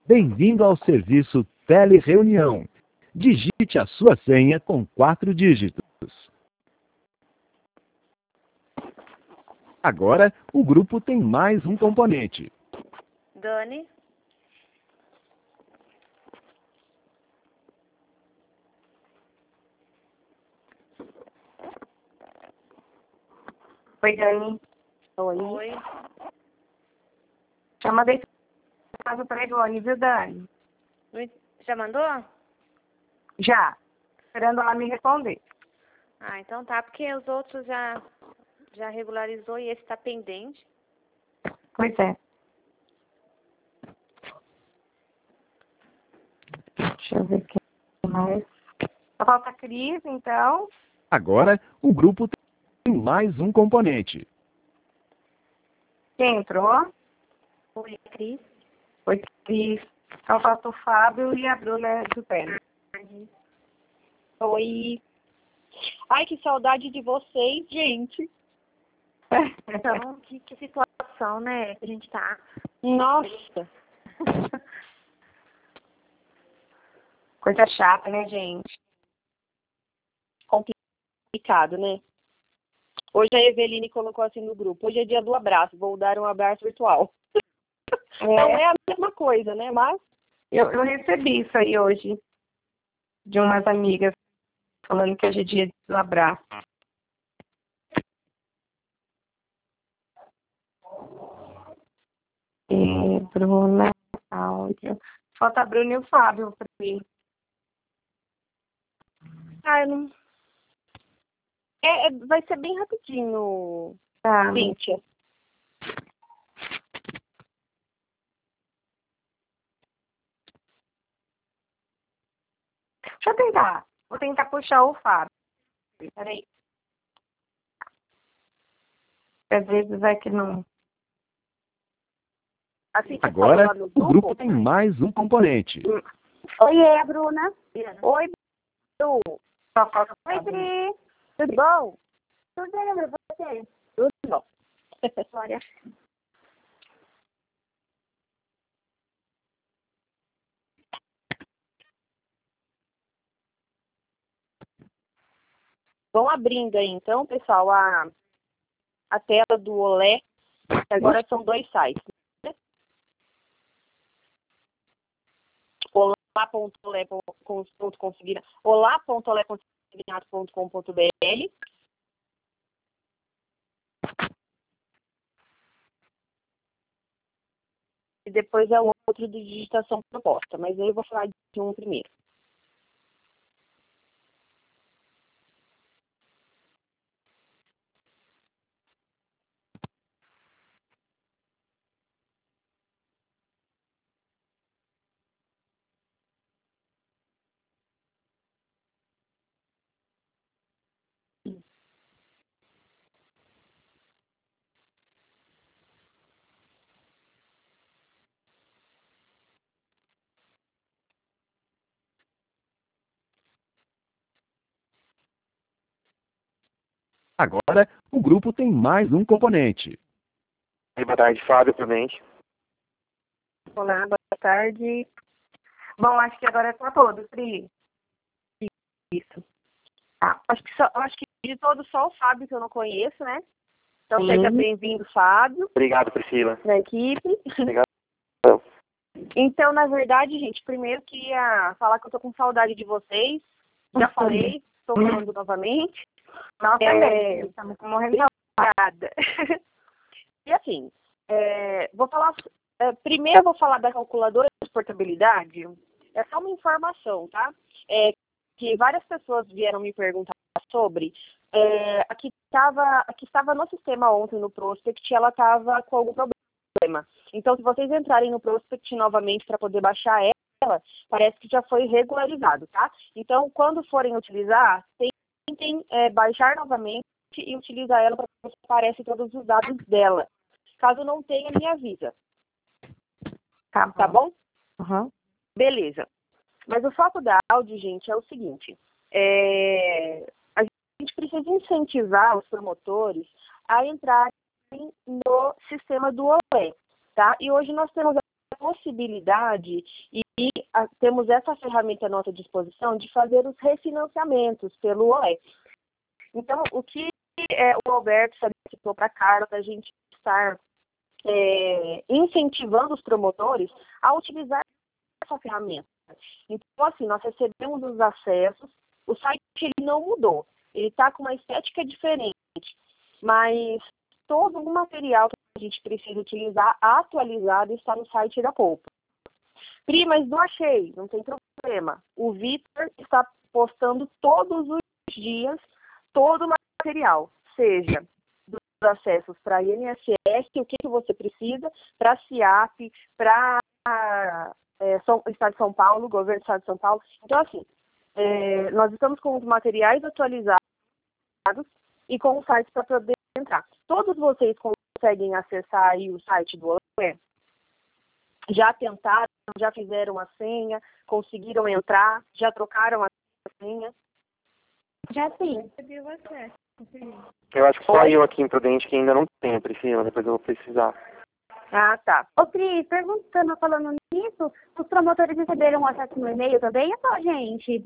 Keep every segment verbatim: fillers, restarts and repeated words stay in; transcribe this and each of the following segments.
Bem-vindo ao serviço Telereunião. Digite a sua senha com quatro dígitos. Agora, o grupo tem mais um componente. Dani. Oi, Dani. Oi. Oi. Chama desse caso pra Ivone, viu, Dani? Já mandou? Já. Esperando ela me responder. Ah, então tá, porque os outros já, já regularizou e esse tá pendente. Pois é. Deixa eu ver aqui mais. Só falta a Cris, então. Agora, o grupo tem mais um componente. Quem entrou? Oi, Cris. Oi, Cris. Só falta o Fábio e a Bruna do Pé. Oi. Ai, que saudade de vocês, gente. Então, que, que situação, né, que a gente tá. Nossa. Coisa chata, né, gente? Complicado, né? Hoje a Eveline colocou assim no grupo. Hoje é dia do abraço. Vou dar um abraço virtual. É. Não é a mesma coisa, né? Mas Eu, eu recebi isso aí hoje. De umas amigas. Falando que hoje é dia do abraço. E Bruna, áudio. Falta a Bruna e o Fábio pra mim. ah, eu não... é, é, vai ser bem rapidinho, Tá. Cíntia. Deixa eu tentar. Vou tentar puxar o Fábio. Peraí. Às vezes é que não. Assim, Agora, o grupo tem mais um componente. Oi, é a Bruna. Oi, Bru. Só falta o Oi, Fábio. Cris. Tudo bom? Tudo bem, Bru. Você? Tudo bom. Glória. Vão abrindo aí, então, pessoal, a, a tela do Olé. Agora são dois sites. Né? olá ponto olé ponto consignato ponto com ponto br e depois é o outro de digitação proposta, mas eu vou falar de um primeiro. Agora, o grupo tem mais um componente. Boa tarde, Fábio, presente. Olá, boa tarde. Bom, acho que agora tá todo, Pri. Isso. Ah, acho que só, acho que de todos só o Fábio que eu não conheço, né? Então Sim. seja bem-vindo, Fábio, Obrigado, Priscila. na equipe. Obrigado. Então, na verdade, gente, primeiro queria falar que eu tô com saudade de vocês. Já Uhum. falei, estou falando novamente. Nossa, É, estamos morrendo de Obrigada. E assim, é, vou falar. É, primeiro eu vou falar da calculadora de portabilidade. É só uma informação, tá? É, que várias pessoas vieram me perguntar sobre. É, a que estava a que estava no sistema ontem no Prospect, ela estava com algum problema. Então, se vocês entrarem no Prospect novamente para poder baixar ela, parece que já foi regularizado, tá? Então, quando forem utilizar, tentem é, baixar novamente e utilizar ela para ver se aparecem todos os dados dela. Caso não tenha, me avisa. Tá bom. Tá bom? Uhum. Beleza. Mas o foco da áudio, gente, é o seguinte. É... A gente precisa incentivar os promotores a entrarem no sistema do Olé, tá? E hoje nós temos possibilidade e, e a, temos essa ferramenta à nossa disposição de fazer os refinanciamentos pelo Olé. Então, o que é, o Alberto solicitou para a Carla, para a gente estar é, incentivando os promotores a utilizar essa ferramenta. Então, assim, nós recebemos os acessos, o site ele não mudou, ele está com uma estética diferente, mas todo o material que a gente precisa utilizar atualizado está no site da Poupa. Pri, mas não achei, não tem problema. O Vitor está postando todos os dias todo o material, seja dos acessos para I N S S, o que, que você precisa, para CIAP, para é, São, Estado de São Paulo, Governo do Estado de São Paulo. Então, assim, é, nós estamos com os materiais atualizados e com o site para poder entrar. Todos vocês conseguem acessar aí o site do Olé? Já tentaram, já fizeram a senha, conseguiram entrar, já trocaram a senha? Já sim. Recebi o acesso. Eu acho que só eu aqui em Prudente que ainda não tenho, Priscila, depois eu vou precisar. Ah, tá. Ô, Pri, perguntando, falando nisso, os promotores receberam o acesso no e-mail também? É só, gente?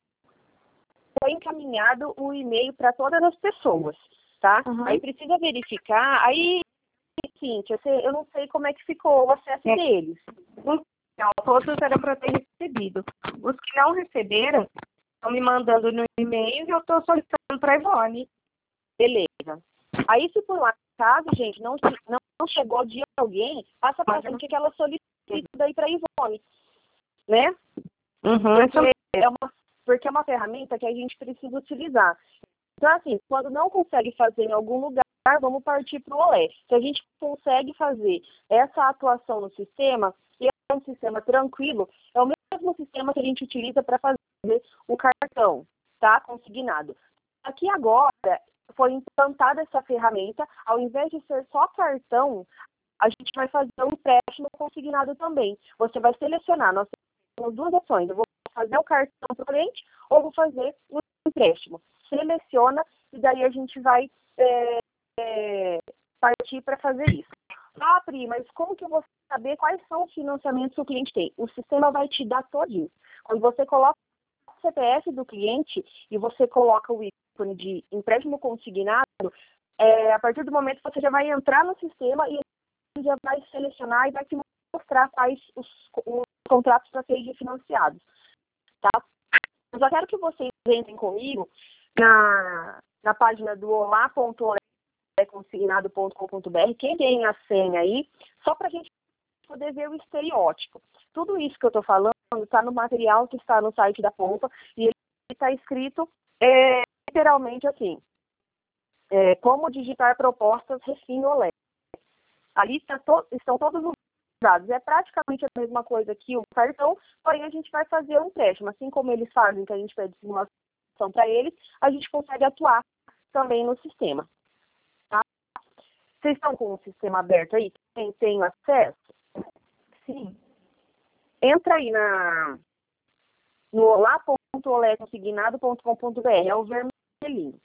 Foi encaminhado o e-mail para todas as pessoas, tá? Uhum. Aí precisa verificar, aí, Cíntia, eu não sei como é que ficou o acesso É. deles. Então, todos eram para ter recebido. Os que não receberam estão me mandando no e-mail e eu estou solicitando para a Ivone. Beleza. Aí, se por um acaso, gente, não, não, não chegou de alguém, passa para a gente que ela solicita daí para a Ivone, né? Uhum, porque, é uma, porque é uma ferramenta que a gente precisa utilizar. Então, assim, quando não consegue fazer em algum lugar, vamos partir para o Olé. Se a gente consegue fazer essa atuação no sistema, e é um sistema tranquilo, é o mesmo sistema que a gente utiliza para fazer o cartão, tá? Consignado. Aqui agora, foi implantada essa ferramenta, ao invés de ser só cartão, a gente vai fazer um empréstimo consignado também. Você vai selecionar, nós temos duas opções, eu vou fazer o cartão para o cliente ou vou fazer um empréstimo. Seleciona e daí a gente vai é, é, partir para fazer isso. Ah, Pri, mas como que eu vou saber quais são os financiamentos que o cliente tem? O sistema vai te dar todinho. Quando você coloca o C P F do cliente e você coloca o ícone de empréstimo consignado, é, a partir do momento você já vai entrar no sistema e ele já vai selecionar e vai te mostrar quais os, os contratos para serem financiados. Tá? Eu só quero que vocês entrem comigo na, na página do olá ponto olé consignado ponto com ponto br, quem tem a senha aí, só para a gente poder ver o estereótipo. Tudo isso que eu estou falando está no material que está no site da Poupa e ele está escrito é, literalmente assim, é, como digitar propostas Refin Olé. Ali está to, estão todos os dados. É praticamente a mesma coisa que o cartão, porém a gente vai fazer um empréstimo. Assim como eles fazem, que a gente pede simulação para eles, a gente consegue atuar também no sistema. Tá? Vocês estão com o sistema aberto aí? Quem tem acesso? sim. Entra aí na, no olá ponto olé consignado ponto com ponto br, é o vermelhinho.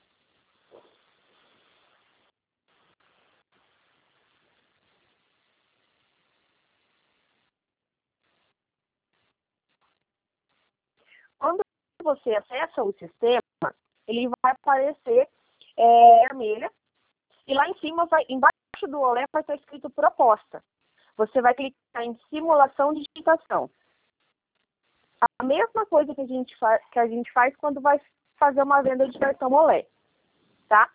Quando você acessa o sistema, ele vai aparecer é, vermelha, e lá em cima, vai, embaixo do Olé, vai estar escrito proposta. Você vai clicar em simulação de digitação. A mesma coisa que a gente faz, que a gente faz quando vai fazer uma venda de cartão Olé, tá?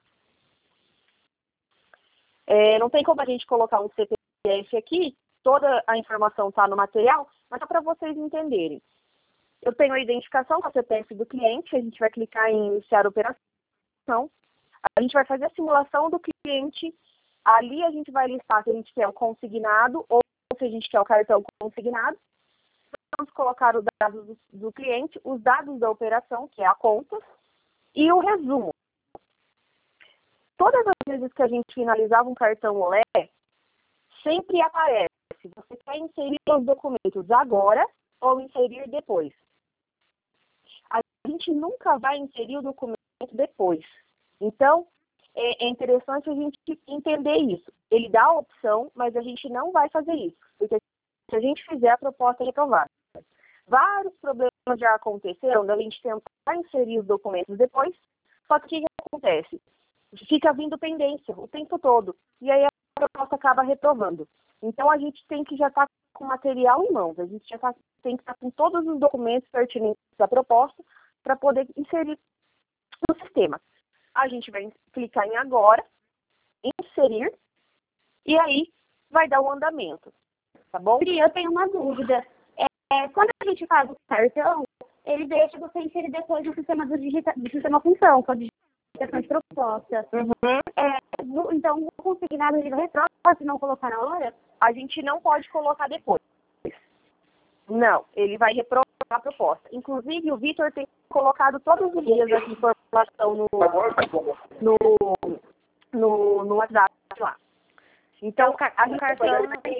É, não tem como a gente colocar um C P F aqui, toda a informação está no material, mas é para vocês entenderem. Eu tenho a identificação com a C P F do cliente, a gente vai clicar em iniciar a operação, a gente vai fazer a simulação do cliente, ali a gente vai listar se a gente quer o consignado ou se a gente quer o cartão consignado. Vamos colocar os dados do, do cliente, os dados da operação, que é a conta, e o resumo. Todas as vezes que a gente finalizava um cartão Olé, sempre aparece, você quer inserir os documentos agora ou inserir depois. A gente nunca vai inserir o documento depois. Então, é, é interessante a gente entender isso. Ele dá a opção, mas a gente não vai fazer isso, porque se a gente fizer a proposta reprovada. Vários problemas já aconteceram da gente tentar inserir os documentos depois, só que o que acontece? Fica vindo pendência o tempo todo, e aí a proposta acaba reprovando. Então, a gente tem que já estar tá com o material em mãos, a gente já tá, tem que estar tá com todos os documentos pertinentes à proposta para poder inserir no sistema. A gente vai clicar em agora, inserir, e aí vai dar o andamento, tá bom? Pri, eu tenho uma dúvida. É, quando a gente faz o cartão, ele deixa você inserir depois no sistema do, digita, do sistema função, que é o digitação de proposta. Uhum. É, então, o consignado ele vai reprovar se não colocar na hora? A gente não pode colocar depois. Não, ele vai reprovar a proposta. Inclusive, o Vitor tem colocado todos os dias essa informação no, no, no, no WhatsApp lá. Então, a gente cartão...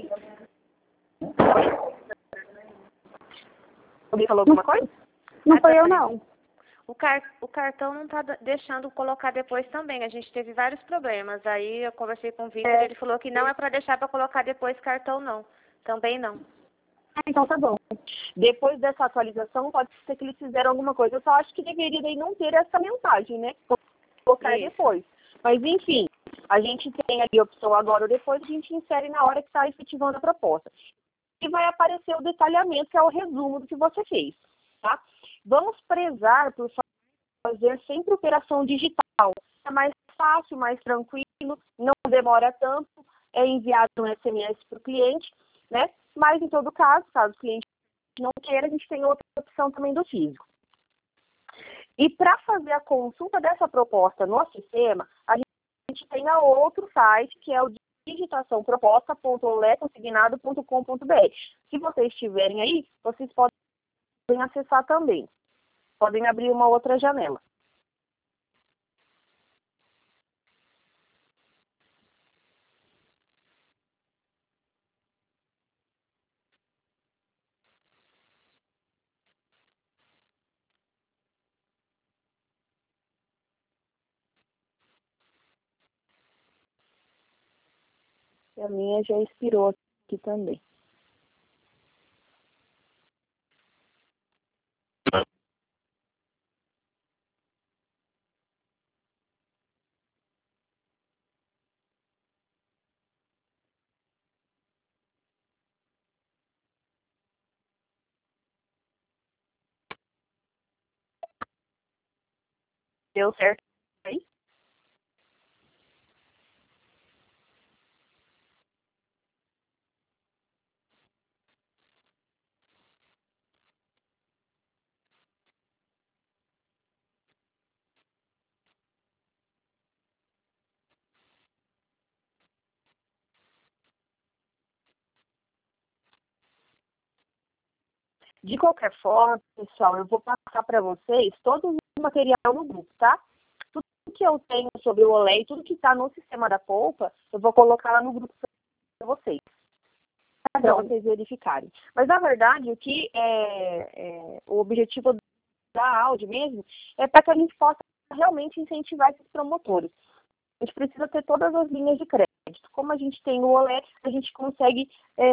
Alguém falou alguma coisa? Não foi eu, não. O, car o cartão não está deixando colocar depois também. A gente teve vários problemas. Aí eu conversei com o Vitor, É. ele falou que não é para deixar para colocar depois cartão, não. Também não. Ah, então tá bom. Depois dessa atualização, pode ser que eles fizeram alguma coisa. Eu só acho que deveria daí não ter essa mensagem, né? Colocar Isso. depois. Mas, enfim, a gente tem ali a opção agora ou depois, a gente insere na hora que está efetivando a proposta. E vai aparecer o detalhamento, que é o resumo do que você fez, tá? Vamos prezar por fazer sempre operação digital. É mais fácil, mais tranquilo, não demora tanto, é enviado um S M S para o cliente, né? Mas, em todo caso, caso o cliente não queira, a gente tem outra opção também do físico. E para fazer a consulta dessa proposta no sistema, a gente tem a outro site, que é o digitação proposta ponto olé consignado ponto com ponto br. Se vocês estiverem aí, vocês podem acessar também. Podem abrir uma outra janela. E a minha já expirou aqui também. Deu certo aí? De qualquer forma, pessoal, eu vou passar para vocês todo o material no grupo, tá? Tudo que eu tenho sobre o Olé e tudo que está no sistema da polpa, eu vou colocar lá no grupo para vocês. Para vocês verificarem. Mas, na verdade, o que é, é o objetivo da Audi mesmo é para que a gente possa realmente incentivar esses promotores. A gente precisa ter todas as linhas de crédito. Como a gente tem o Olé, a gente consegue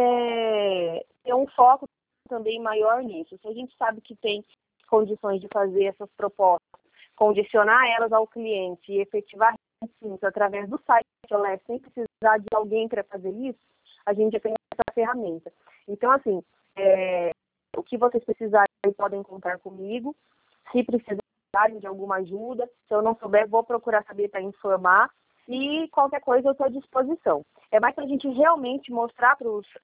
é, ter um foco também maior nisso. Se a gente sabe que tem condições de fazer essas propostas, condicionar elas ao cliente e efetivar isso através do site Olé, sem precisar de alguém para fazer isso, a gente já tem essa ferramenta. Então, assim, é, o que vocês precisarem podem contar comigo. Se precisarem de alguma ajuda, se eu não souber, vou procurar saber para informar. E qualquer coisa eu estou à disposição. É mais para a gente realmente mostrar para os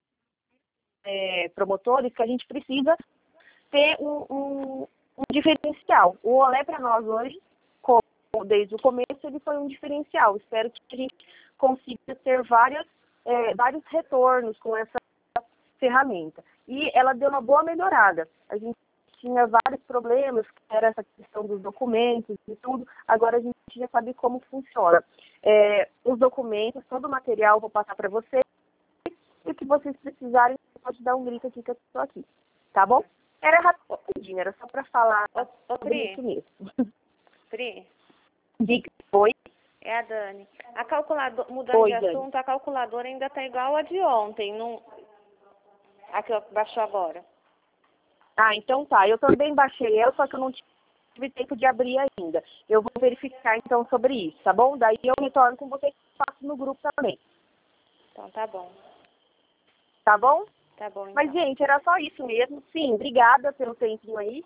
é, promotores que a gente precisa ter um, um, um diferencial. O Olé para nós hoje, como, desde o começo, ele foi um diferencial. Espero que a gente consiga ter várias, é, vários retornos com essa ferramenta. E ela deu uma boa melhorada. A gente tinha vários problemas, que era essa questão dos documentos e tudo. Agora a gente já sabe como funciona. É, os documentos, todo o material eu vou passar para vocês. E o que vocês precisarem, pode dar um grito aqui que eu estou aqui. Tá bom? Era rapidinho, era só para falar Ô, ô, Pri, isso mesmo. Pri, Diga, oi? é a Dani. A calculadora, mudando Oi, de Dani. assunto, a calculadora ainda está igual a de ontem. Não, Aqui, ó, baixou agora. Ah, então tá. Eu também baixei ela, só que eu não tive tempo de abrir ainda. Eu vou verificar então sobre isso, tá bom? Daí eu retorno com vocês e faço no grupo também. Então tá bom. Tá bom? Tá bom, então. Mas, gente, era só isso mesmo. Sim, obrigada pelo tempinho aí.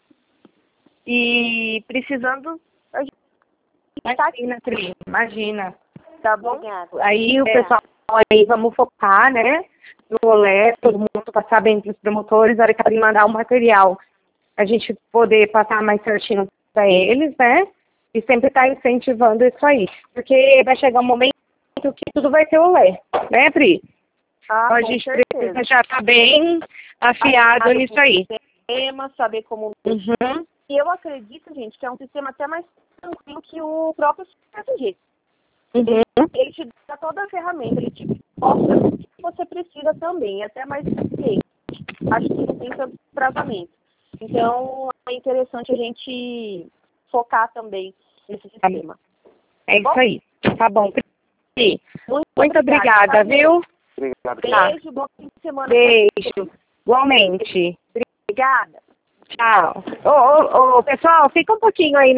E precisando, a gente tá aqui. Imagina, Tri, imagina. Tá bom? Obrigada. Aí o É. pessoal aí, vamos focar, né? No olé, todo mundo passar bem para os promotores, a hora que alguém mandar o material, a gente poder passar mais certinho para eles, né? E sempre estar incentivando isso aí. Porque vai chegar um momento que tudo vai ser olé, né, Pri? Ah, Então a com gente certeza. precisa já estar bem afiado Saber nisso aí. o sistema, saber como... Uhum. E eu acredito, gente, que é um sistema até mais tranquilo que o próprio C S G. Uhum. Ele te dá toda a ferramenta, ele te mostra o que você precisa também, é até mais eficiente. Acho que não tem tanto travamento. Então, é interessante a gente focar também nesse sistema. É isso aí. Tá bom, Pri. Muito, Muito obrigada, tá? viu? Obrigado. Beijo, bom fim de semana. Beijo. Igualmente. Obrigada. Tchau. Ô, ô, ô, pessoal, fica um pouquinho aí